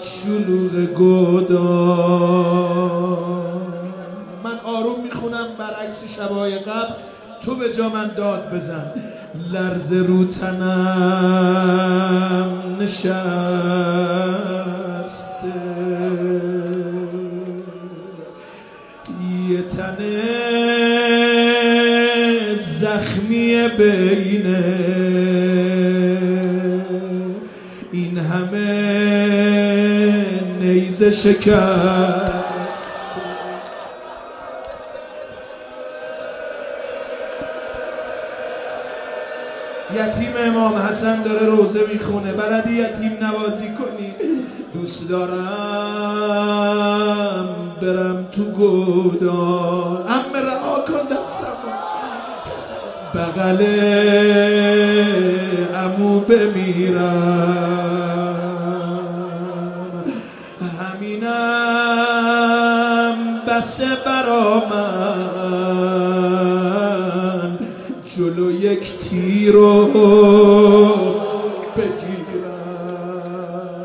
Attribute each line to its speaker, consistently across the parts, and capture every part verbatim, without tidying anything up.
Speaker 1: شلوغ گودان. من آروم میخونم برعکس شبای قبل، تو به جا من داد بزن. لرز رو تنم نشسته، یه تن زخمی بینه این همه نیزه شکست. یتیم امام حسن داره روزه میخونه، بلدی یتیم نوازی کنی؟ دوست دارم برم تو گودان، عمه رها کن دستم، بغل عمو بمیرم، همینم بسه برا من، جلو یک تیرو بگیرم.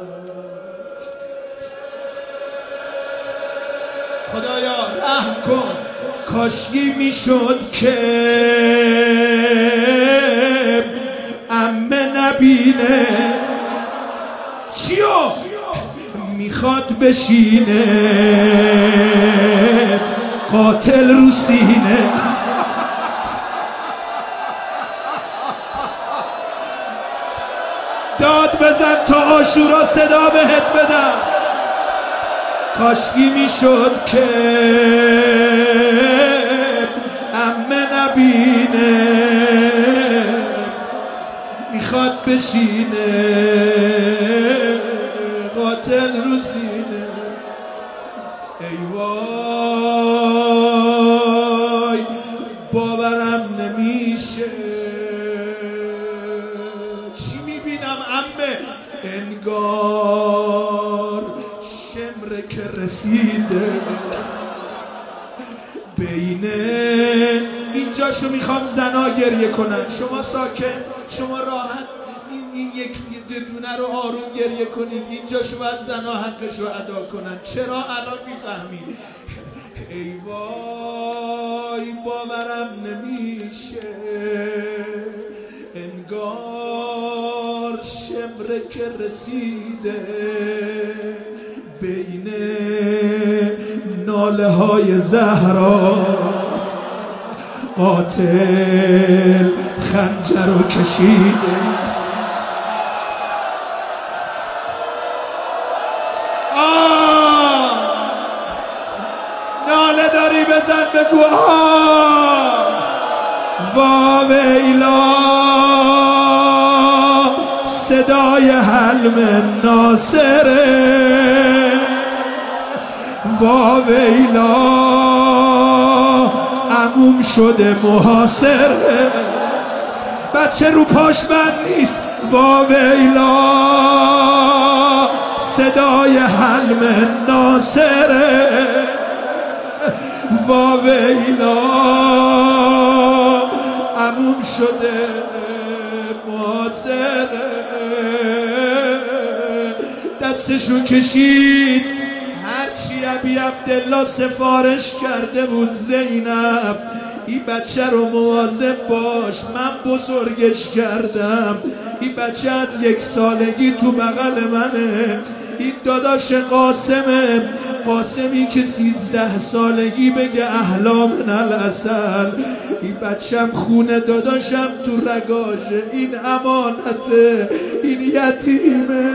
Speaker 1: خدایا رحم کن، کاشکی میشد که عمه نبینه چیو میخواد بشینه قاتل رو سینه. داد بزن تا عاشورا صدا بهت بدم. کاشکی میشد که عمه نبینه میخواد بشینه قاتل رو سینه. ای وای باورم نمیشه، چی میبینم عمه؟ انگار شمره که رسیده بینه اینجاشو میخوام زنا گریه کنن. شما ساکن، شما راحت این, این یک دونه رو آروم گریه کنید، اینجاشو باید زنا حقشو ادا کنن. چرا الان میفهمید؟ ای وای باورم نمیشه، انگار شمره که رسیده بین ناله های زهرا قاتل خنجر رو کشیده. آه ناله داری بزن بگو آه وا ویلا صدای حلم ناصره، وا ویلا عموم شده محاصره، بچه رو پاش بند نیست، وا ویلا صدای حلم ناصره، وا ویلا عموم شده محاصره. دستشو کشید، هرچی ابی عبدالله سفارش کرده بود زینب، این بچه رو مواظب باش، من بزرگش کردم، این بچه از یک سالگی تو بغل منه، این داداش قاسمه، قاسمی که سیزده سالگی بگه احلام العسل، این بچم خونه داداشم تو رگاشه، این امانته، این یتیمه.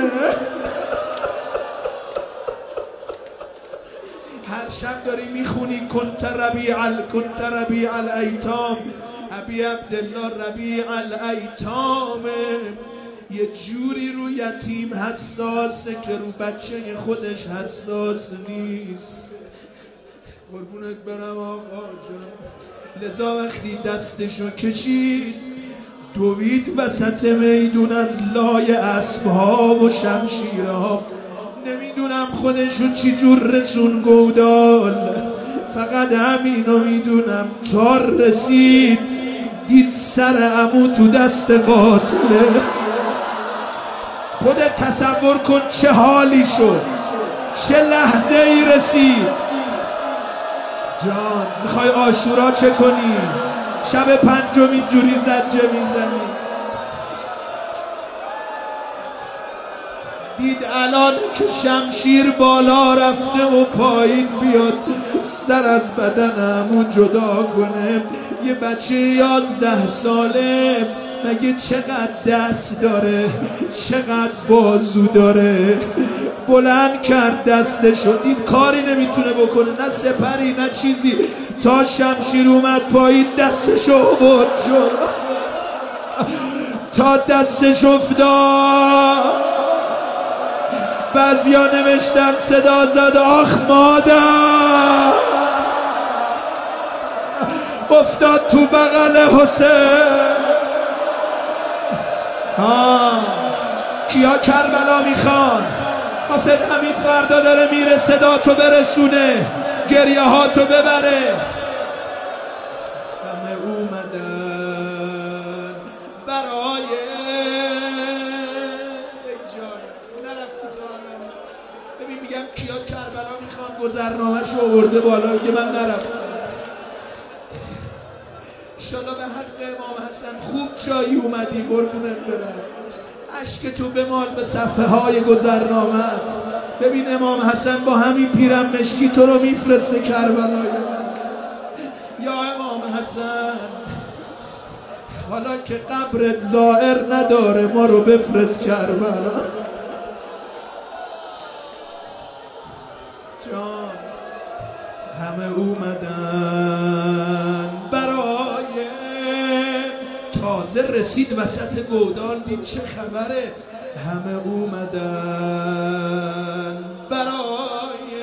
Speaker 1: هر شب داری میخونی کنت ربیع کنت ربیع الایتام، ابی عبدالله ربیع الایتامه، یه جوری رو یتیم حساسه که رو بچه خودش حساس نیست. قربونت برم آقا جان. لذا وقتی دستشو کشید دوید وسط میدون از لای اسبها و شمشیرها، نمیدونم خودشو چی جور رسون گودال، فقط همینو میدونم تا رسید دید سر عمو تو دست قاتله. خودت تصور کن چه حالی شد، چه لحظه ای رسید. جان میخوای عاشورا چه کنی؟ شب پنجم اینجوری زجه میزنی. دید الان که شمشیر بالا رفته و پایین بیاد سر از بدنمون جدا کنه. یه بچه یازده ساله مگه چقدر دست داره، چقدر بازو داره. بلند کرد دستشو، دید کاری نمیتونه بکنه، نه سپری نه چیزی. تا شمشیر اومد پایین دستشو آورد جلو، تا دستش افتاد. بعضیا نوشتن صدا زد آخ مادر، افتاد تو بغل حسین. ها کیا کربلا میخوان؟ حسین حمید فردا داره میره صدا تو برسونه، گریه ها تو ببره. همه اومدن برای ببین میگم کیا کربلا میخوان، گذرنامه‌ش رو آورده بالا که من نرفتم. انشالله به حق امام حسن خوب جایی اومدی، قربونت برم. اشک تو بمال به صفحه های گذرنامه‌ات. ببین امام حسن با همین پیرم مشکی تو رو میفرسته کربلا. یا امام حسن حالا که قبرت زائر نداره ما رو بفرست کربلا. جان همه اومدن برای، تازه رسید وسط گودال دید چه خبره. همه اومدن برای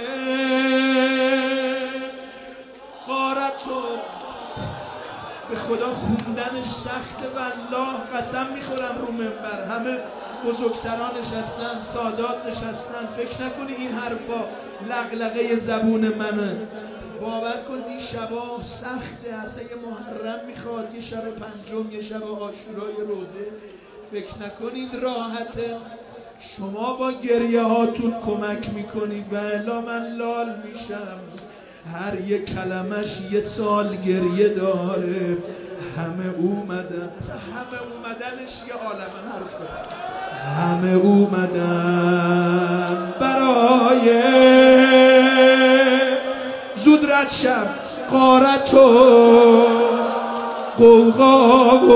Speaker 1: غارتو. به خدا خوندنش سخته والله، قسم میخورم رو منبر. همه بزرگتران نشستن، سادات نشستن. فکر نکنی این حرفا لغلغه زبون منه. باور کن این شبا سخته، اصلا یه محرم میخواد، یه شب پنجم، یه شب عاشورای روزه. فکر نکنید راحته. شما با گریه هاتون کمک میکنید و الا من لال میشم. هر یک کلمش یه سال گریه داره. همه اومدن، اصلا همه اومدنش یه عالم حرفه. همه اومدن برای زود رد شب غارت و قوقا و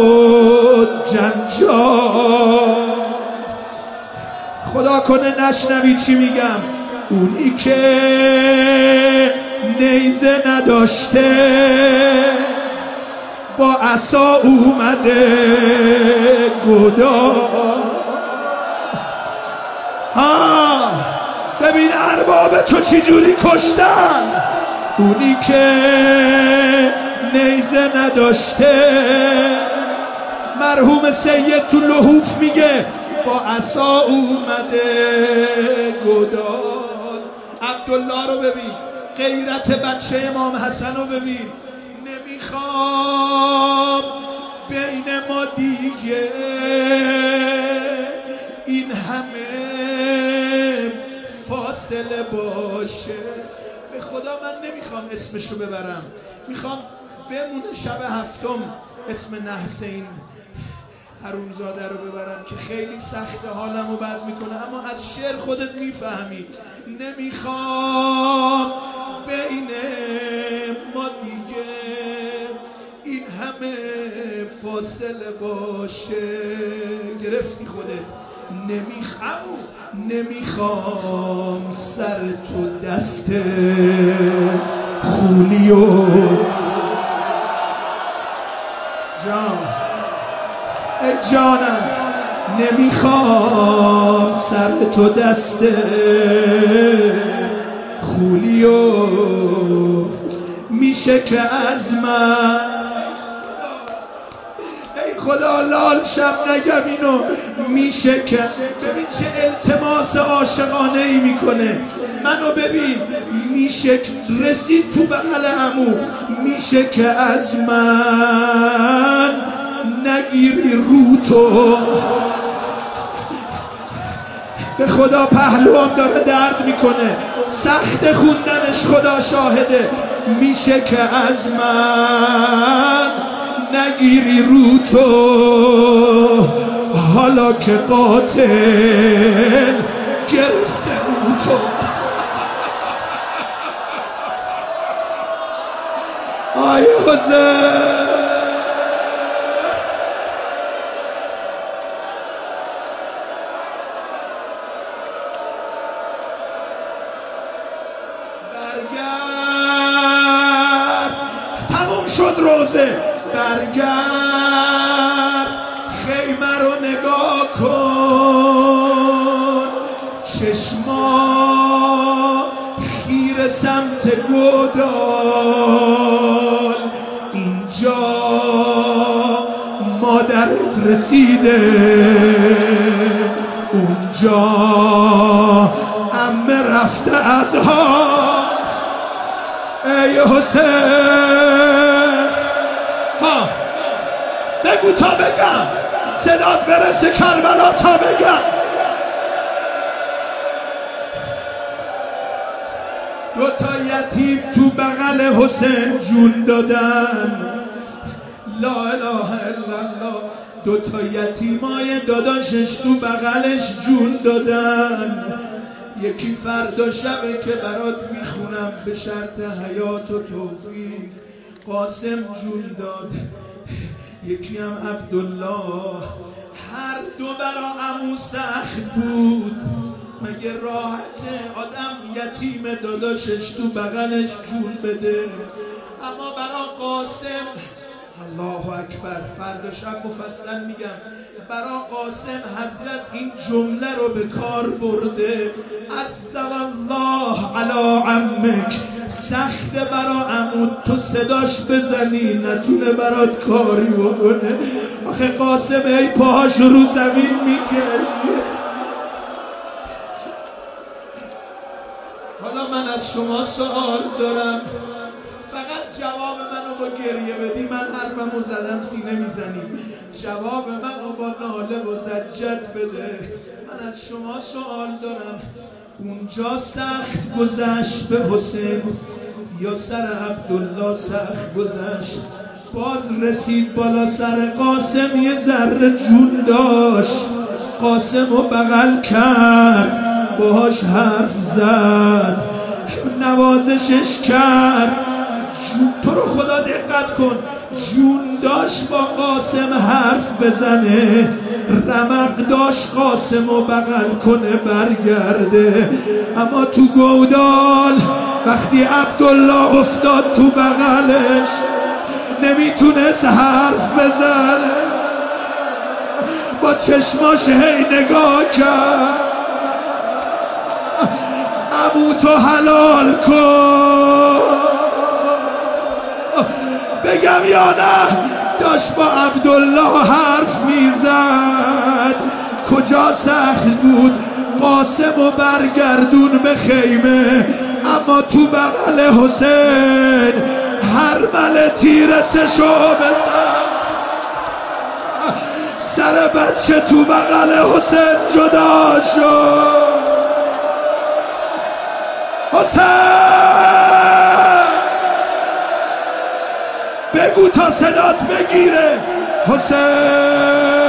Speaker 1: جنجال. خدا کنه نشنوی چی میگم. اونی که نیزه نداشته با عصا اومده گدا. ها ببین ارباب تو چی جوری کشتن. اونی که نیزه نداشته، مرحوم سید تو لحوف میگه با عصا اومده گدال. عبدالله رو ببین، غیرت بچه امام حسن رو ببین. نمیخوام بین ما دیگه این همه فاصله باشه. به خدا من نمیخوام اسمشو ببرم، میخوام بمونه شب هفتم اسم نحسین حرومزاده رو ببرم که خیلی سخت حالمو بد میکنه، اما از شعر خودت میفهمی. نمیخوام بین ما دیگه این همه فاصله باشه. گرفتی خودت. نمیخوام نمیخوام سر تو دست خولیو جان ای جانم. نمیخوام سر تو دست خولیو. میشه که از من ای خدا لال شب نگم اینو. میشه که ببین چه التماس عاشقانه ای میکنه. منو ببین. میشه که رسید تو بغل عمو. میشه که از من نگیری رو تو. به خدا پهلوام داره درد میکنه، سخت خوندنش، خدا شاهده. میشه که از من نگیری رو تو، حالا که قاتل گرفته رو تو. آی حسین برگرد، تموم شد روزه، برگرد خیمه رو نگاه کن، چشما خیر سمت گودال، اینجا مادرت رسیده، اونجا عمه رفته از ها. ای حسین ها بگو تا بگم، صدات برسه کربلا تا بگم. دو تا یتیم تو بغل حسین جون دادن، لا اله الا الله. دو تا یتیمای داداشش تو بغلش جون دادن. یکی فردا شبه که برات میخونم به شرط حیات و توفیق، قاسم جون داد، یکی هم عبدالله. هر دو برا عمو سخت بود، مگه راحته آدم یتیم داداشش تو بغلش جون بده؟ اما برا قاسم، الله اکبر، فردا شب مفصل میگم، برا قاسم حضرت این جمله رو به کار برده، عز الله علی عمک. سخت برا عمود تو صداش بزنی نتونه برات کاری بکنه. آخه قاسم ای پاهاش رو زمین میگه. حالا من از شما سوال دارم، فقط جواب منو با گریه بدی، من حرفمو زدم سینه میزنیم، جواب منو با ناله و زجت بده. من از شما سوال دارم، اونجا سخت گذشت به حسین یا سر عبدالله سخت گذشت؟ باز رسید بالا سر قاسم، یه ذره جون داشت، قاسم رو بغل کرد، باهاش حرف زد، نوازشش کرد. تو رو خدا دقت کن، جون داشت با قاسم حرف بزنه، رمق داشت قاسم رو بغل کنه برگرده. اما تو گودال وقتی عبدالله افتاد تو بغلش نمیتونست حرف بزنه، با چشماش هی نگاه کرد، عمو تو حلال کن. بگم یا نه؟ داشت با عبدالله حرف میزد. کجا سخت بود؟ قاسم و برگردون به خیمه، اما تو بغل حسین هر مل تیر سشو بزن، سر بچه تو بغل حسین جدا شد. حسین بگو تا صدات بگیره، حسین